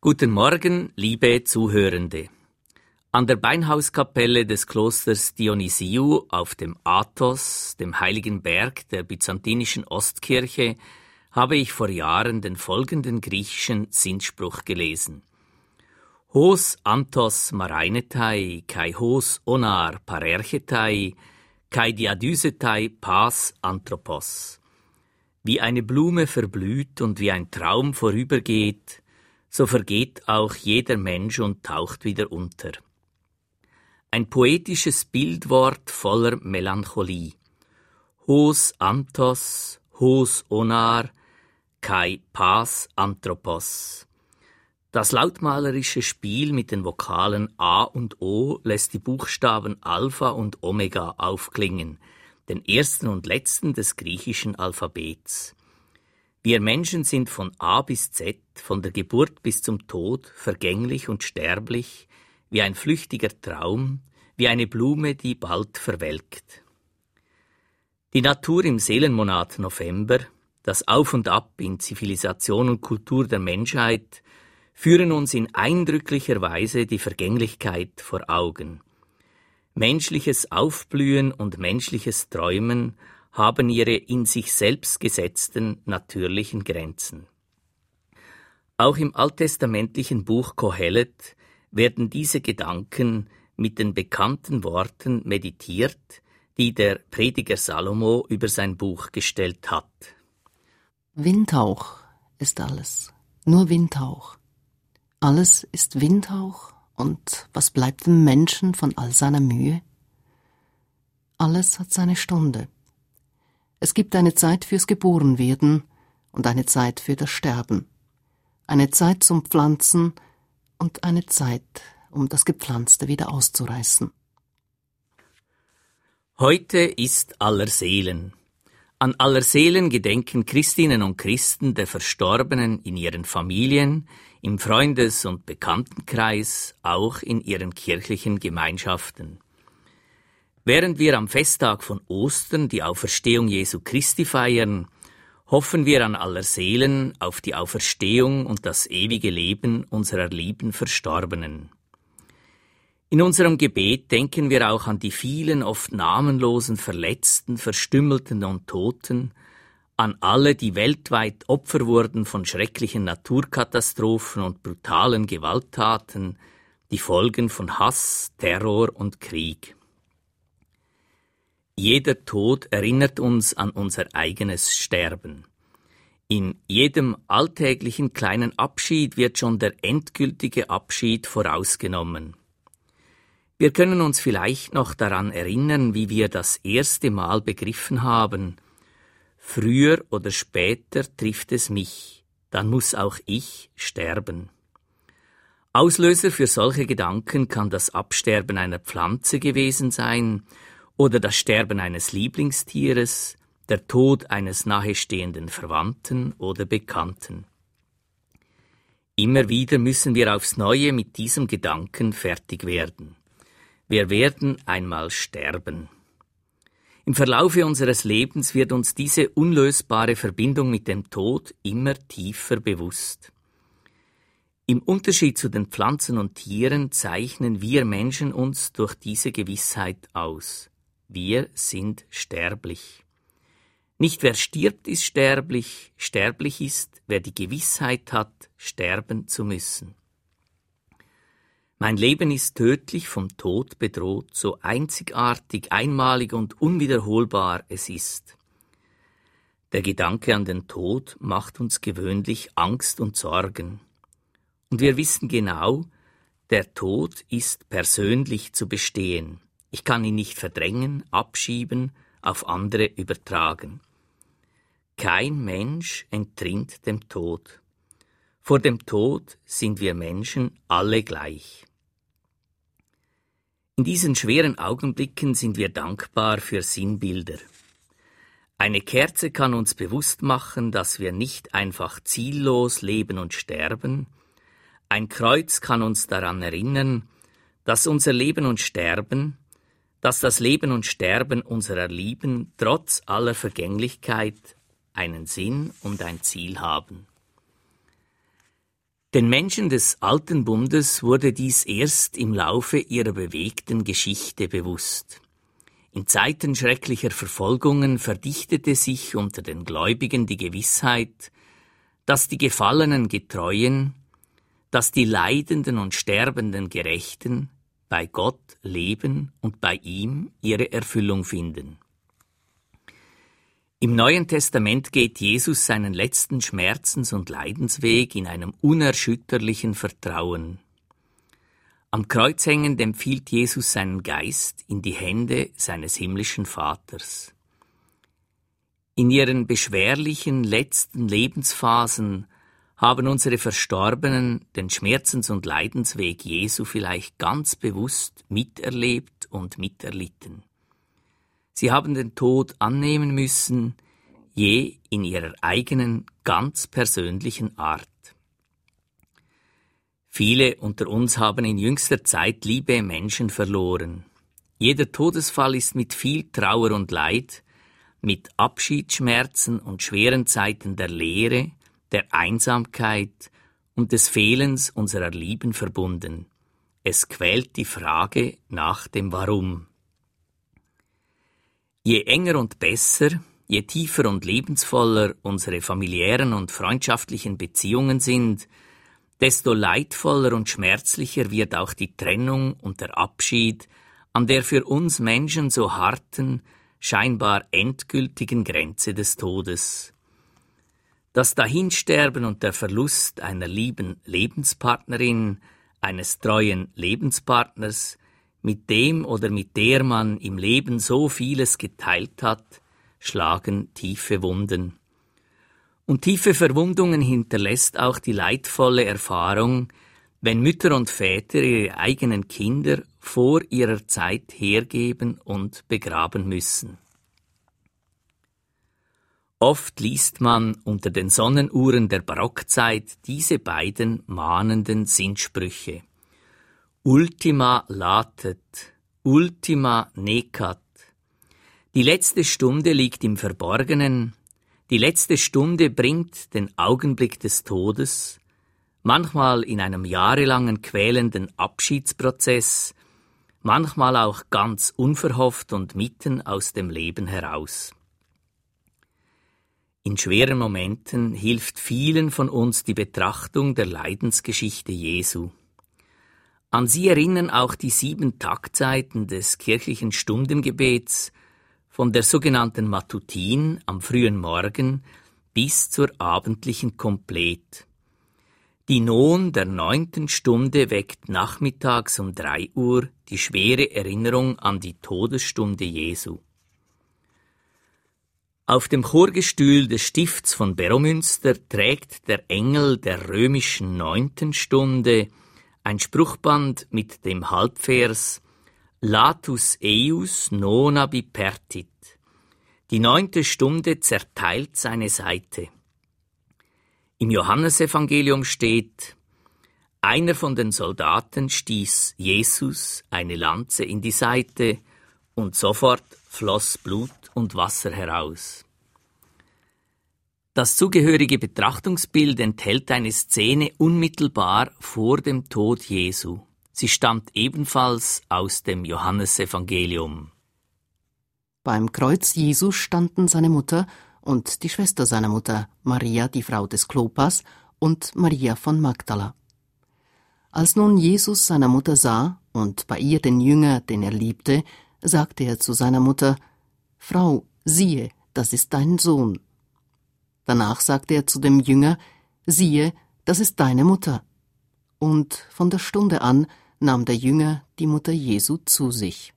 Guten Morgen, liebe Zuhörende. An der Beinhauskapelle des Klosters Dionysiou auf dem Athos, dem heiligen Berg der byzantinischen Ostkirche, habe ich vor Jahren den folgenden griechischen Sinnspruch gelesen. Hos anthos marainetai, kai hos onar parerchetai, kai diadysetai pas anthropos. Wie eine Blume verblüht und wie ein Traum vorübergeht, so vergeht auch jeder Mensch und taucht wieder unter. Ein poetisches Bildwort voller Melancholie. Hos anthos, hos onar, kai pas anthropos. Das lautmalerische Spiel mit den Vokalen A und O lässt die Buchstaben Alpha und Omega aufklingen, den ersten und letzten des griechischen Alphabets. Wir Menschen sind von A bis Z, von der Geburt bis zum Tod, vergänglich und sterblich, wie ein flüchtiger Traum, wie eine Blume, die bald verwelkt. Die Natur im Seelenmonat November, das Auf und Ab in Zivilisation und Kultur der Menschheit, führen uns in eindrücklicher Weise die Vergänglichkeit vor Augen. Menschliches Aufblühen und menschliches Träumen haben ihre in sich selbst gesetzten natürlichen Grenzen. Auch im alttestamentlichen Buch Kohelet werden diese Gedanken mit den bekannten Worten meditiert, die der Prediger Salomo über sein Buch gestellt hat. Windhauch ist alles, nur Windhauch. Alles ist Windhauch, und was bleibt dem Menschen von all seiner Mühe? Alles hat seine Stunde. Es gibt eine Zeit fürs Geborenwerden und eine Zeit für das Sterben, eine Zeit zum Pflanzen und eine Zeit, um das Gepflanzte wieder auszureißen. Heute ist Allerseelen. An Allerseelen gedenken Christinnen und Christen der Verstorbenen in ihren Familien, im Freundes- und Bekanntenkreis, auch in ihren kirchlichen Gemeinschaften. Während wir am Festtag von Ostern die Auferstehung Jesu Christi feiern, hoffen wir an Allerseelen auf die Auferstehung und das ewige Leben unserer lieben Verstorbenen. In unserem Gebet denken wir auch an die vielen, oft namenlosen Verletzten, Verstümmelten und Toten, an alle, die weltweit Opfer wurden von schrecklichen Naturkatastrophen und brutalen Gewalttaten, die Folgen von Hass, Terror und Krieg. Jeder Tod erinnert uns an unser eigenes Sterben. In jedem alltäglichen kleinen Abschied wird schon der endgültige Abschied vorausgenommen. Wir können uns vielleicht noch daran erinnern, wie wir das erste Mal begriffen haben: Früher oder später trifft es mich, dann muss auch ich sterben. Auslöser für solche Gedanken kann das Absterben einer Pflanze gewesen sein oder das Sterben eines Lieblingstieres, der Tod eines nahestehenden Verwandten oder Bekannten. Immer wieder müssen wir aufs Neue mit diesem Gedanken fertig werden. Wir werden einmal sterben. Im Verlaufe unseres Lebens wird uns diese unlösbare Verbindung mit dem Tod immer tiefer bewusst. Im Unterschied zu den Pflanzen und Tieren zeichnen wir Menschen uns durch diese Gewissheit aus. Wir sind sterblich. Nicht wer stirbt, ist sterblich, sterblich ist, wer die Gewissheit hat, sterben zu müssen. Mein Leben ist tödlich vom Tod bedroht, so einzigartig, einmalig und unwiederholbar es ist. Der Gedanke an den Tod macht uns gewöhnlich Angst und Sorgen. Und wir wissen genau, der Tod ist persönlich zu bestehen. Ich kann ihn nicht verdrängen, abschieben, auf andere übertragen. Kein Mensch entrinnt dem Tod. Vor dem Tod sind wir Menschen alle gleich. In diesen schweren Augenblicken sind wir dankbar für Sinnbilder. Eine Kerze kann uns bewusst machen, dass wir nicht einfach ziellos leben und sterben. Ein Kreuz kann uns daran erinnern, dass unser Leben und Sterben, dass das Leben und Sterben unserer Lieben trotz aller Vergänglichkeit einen Sinn und ein Ziel haben. Den Menschen des Alten Bundes wurde dies erst im Laufe ihrer bewegten Geschichte bewusst. In Zeiten schrecklicher Verfolgungen verdichtete sich unter den Gläubigen die Gewissheit, dass die gefallenen Getreuen, dass die leidenden und sterbenden Gerechten bei Gott leben und bei ihm ihre Erfüllung finden. Im Neuen Testament geht Jesus seinen letzten Schmerzens- und Leidensweg in einem unerschütterlichen Vertrauen. Am Kreuz hängend empfiehlt Jesus seinen Geist in die Hände seines himmlischen Vaters. In ihren beschwerlichen letzten Lebensphasen haben unsere Verstorbenen den Schmerzens- und Leidensweg Jesu vielleicht ganz bewusst miterlebt und miterlitten. Sie haben den Tod annehmen müssen, je in ihrer eigenen, ganz persönlichen Art. Viele unter uns haben in jüngster Zeit liebe Menschen verloren. Jeder Todesfall ist mit viel Trauer und Leid, mit Abschiedsschmerzen und schweren Zeiten der Leere, der Einsamkeit und des Fehlens unserer Lieben verbunden. Es quält die Frage nach dem Warum. Je enger und besser, je tiefer und lebensvoller unsere familiären und freundschaftlichen Beziehungen sind, desto leidvoller und schmerzlicher wird auch die Trennung und der Abschied an der für uns Menschen so harten, scheinbar endgültigen Grenze des Todes. Das Dahinsterben und der Verlust einer lieben Lebenspartnerin, eines treuen Lebenspartners, mit dem oder mit der man im Leben so vieles geteilt hat, schlagen tiefe Wunden. Und tiefe Verwundungen hinterlässt auch die leidvolle Erfahrung, wenn Mütter und Väter ihre eigenen Kinder vor ihrer Zeit hergeben und begraben müssen. Oft liest man unter den Sonnenuhren der Barockzeit diese beiden mahnenden Sinnsprüche. Ultima latet, ultima necat. Die letzte Stunde liegt im Verborgenen, die letzte Stunde bringt den Augenblick des Todes, manchmal in einem jahrelangen quälenden Abschiedsprozess, manchmal auch ganz unverhofft und mitten aus dem Leben heraus. In schweren Momenten hilft vielen von uns die Betrachtung der Leidensgeschichte Jesu. An sie erinnern auch die 7 Taktzeiten des kirchlichen Stundengebets, von der sogenannten Matutin am frühen Morgen bis zur abendlichen Komplet. Die Non der 9. Stunde weckt nachmittags um 3 Uhr die schwere Erinnerung an die Todesstunde Jesu. Auf dem Chorgestühl des Stifts von Beromünster trägt der Engel der römischen 9. Stunde ein Spruchband mit dem Halbvers Latus eius nona bipertit. Die 9. Stunde zerteilt seine Seite. Im Johannesevangelium steht: Einer von den Soldaten stieß Jesus eine Lanze in die Seite und sofort floss Blut und Wasser heraus. Das zugehörige Betrachtungsbild enthält eine Szene unmittelbar vor dem Tod Jesu. Sie stammt ebenfalls aus dem Johannesevangelium. Beim Kreuz Jesu standen seine Mutter und die Schwester seiner Mutter, Maria, die Frau des Klopas, und Maria von Magdala. Als nun Jesus seiner Mutter sah und bei ihr den Jünger, den er liebte, sagte er zu seiner Mutter: Frau, siehe, das ist dein Sohn. Danach sagte er zu dem Jünger: Siehe, das ist deine Mutter. Und von der Stunde an nahm der Jünger die Mutter Jesu zu sich.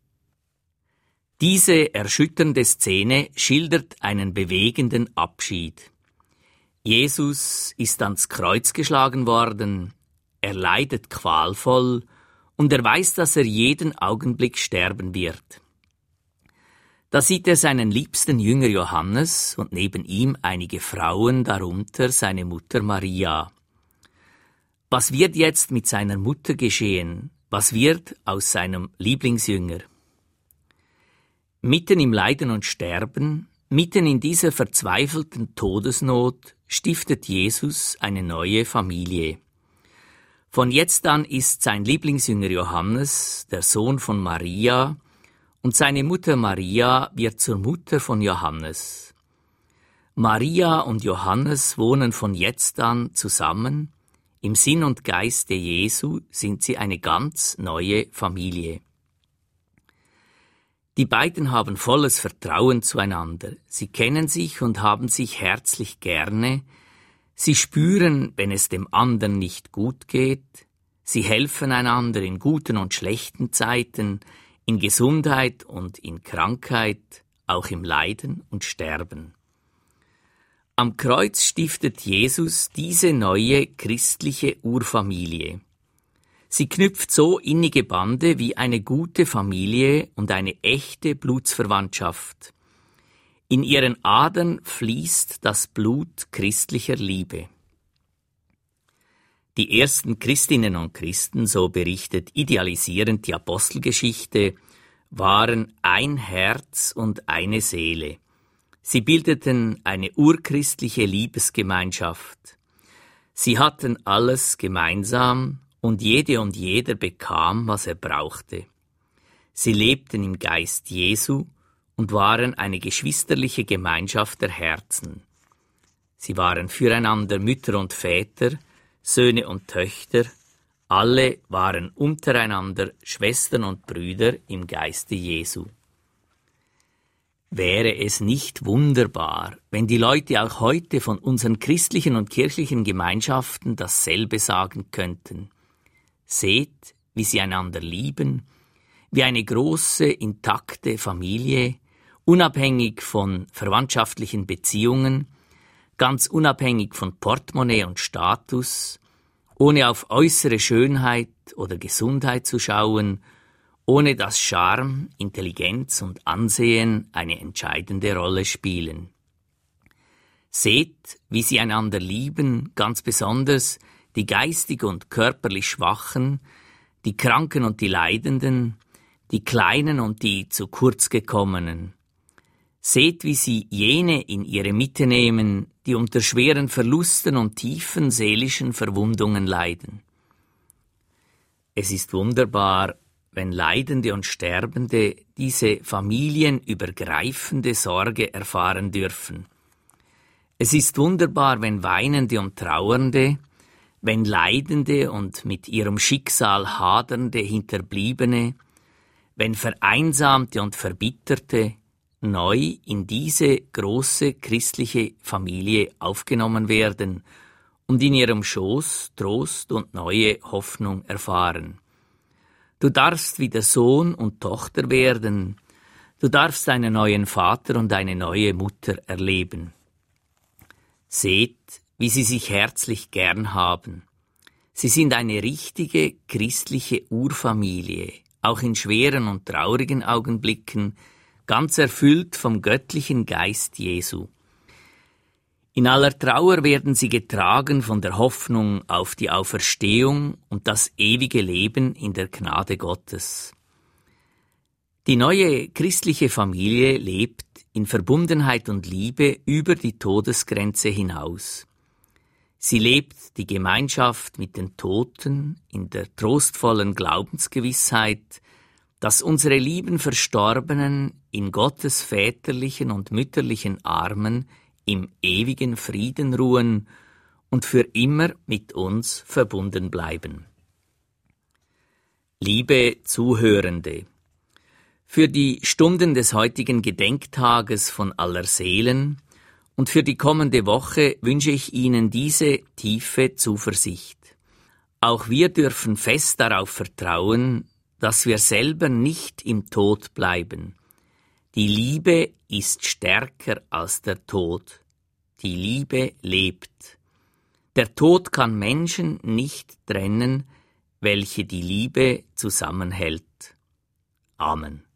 Diese erschütternde Szene schildert einen bewegenden Abschied. Jesus ist ans Kreuz geschlagen worden, er leidet qualvoll und er weiß, dass er jeden Augenblick sterben wird. Da sieht er seinen liebsten Jünger Johannes und neben ihm einige Frauen, darunter seine Mutter Maria. Was wird jetzt mit seiner Mutter geschehen? Was wird aus seinem Lieblingsjünger? Mitten im Leiden und Sterben, mitten in dieser verzweifelten Todesnot, stiftet Jesus eine neue Familie. Von jetzt an ist sein Lieblingsjünger Johannes der Sohn von Maria und seine Mutter Maria wird zur Mutter von Johannes. Maria und Johannes wohnen von jetzt an zusammen. Im Sinn und Geiste Jesu sind sie eine ganz neue Familie. Die beiden haben volles Vertrauen zueinander. Sie kennen sich und haben sich herzlich gerne. Sie spüren, wenn es dem anderen nicht gut geht. Sie helfen einander in guten und schlechten Zeiten, in Gesundheit und in Krankheit, auch im Leiden und Sterben. Am Kreuz stiftet Jesus diese neue christliche Urfamilie. Sie knüpft so innige Bande wie eine gute Familie und eine echte Blutsverwandtschaft. In ihren Adern fließt das Blut christlicher Liebe. Die ersten Christinnen und Christen, so berichtet idealisierend die Apostelgeschichte, waren ein Herz und eine Seele. Sie bildeten eine urchristliche Liebesgemeinschaft. Sie hatten alles gemeinsam und jeder bekam, was er brauchte. Sie lebten im Geist Jesu und waren eine geschwisterliche Gemeinschaft der Herzen. Sie waren füreinander Mütter und Väter, Söhne und Töchter, alle waren untereinander Schwestern und Brüder im Geiste Jesu. Wäre es nicht wunderbar, wenn die Leute auch heute von unseren christlichen und kirchlichen Gemeinschaften dasselbe sagen könnten? Seht, wie sie einander lieben, wie eine große, intakte Familie, unabhängig von verwandtschaftlichen Beziehungen, ganz unabhängig von Portemonnaie und Status, ohne auf äußere Schönheit oder Gesundheit zu schauen, ohne dass Charme, Intelligenz und Ansehen eine entscheidende Rolle spielen. Seht, wie sie einander lieben, ganz besonders die geistig und körperlich Schwachen, die Kranken und die Leidenden, die Kleinen und die zu kurz gekommenen. Seht, wie sie jene in ihre Mitte nehmen, die unter schweren Verlusten und tiefen seelischen Verwundungen leiden. Es ist wunderbar, wenn Leidende und Sterbende diese familienübergreifende Sorge erfahren dürfen. Es ist wunderbar, wenn Weinende und Trauernde, wenn Leidende und mit ihrem Schicksal hadernde Hinterbliebene, wenn Vereinsamte und Verbitterte neu in diese große christliche Familie aufgenommen werden und in ihrem Schoß Trost und neue Hoffnung erfahren. Du darfst wieder Sohn und Tochter werden, du darfst einen neuen Vater und eine neue Mutter erleben. Seht, wie sie sich herzlich gern haben. Sie sind eine richtige christliche Urfamilie, auch in schweren und traurigen Augenblicken, ganz erfüllt vom göttlichen Geist Jesu. In aller Trauer werden sie getragen von der Hoffnung auf die Auferstehung und das ewige Leben in der Gnade Gottes. Die neue christliche Familie lebt in Verbundenheit und Liebe über die Todesgrenze hinaus. Sie lebt die Gemeinschaft mit den Toten in der trostvollen Glaubensgewissheit, dass unsere lieben Verstorbenen in Gottes väterlichen und mütterlichen Armen im ewigen Frieden ruhen und für immer mit uns verbunden bleiben. Liebe Zuhörende, für die Stunden des heutigen Gedenktages von Allerseelen und für die kommende Woche wünsche ich Ihnen diese tiefe Zuversicht. Auch wir dürfen fest darauf vertrauen, dass wir selber nicht im Tod bleiben. Die Liebe ist stärker als der Tod. Die Liebe lebt. Der Tod kann Menschen nicht trennen, welche die Liebe zusammenhält. Amen.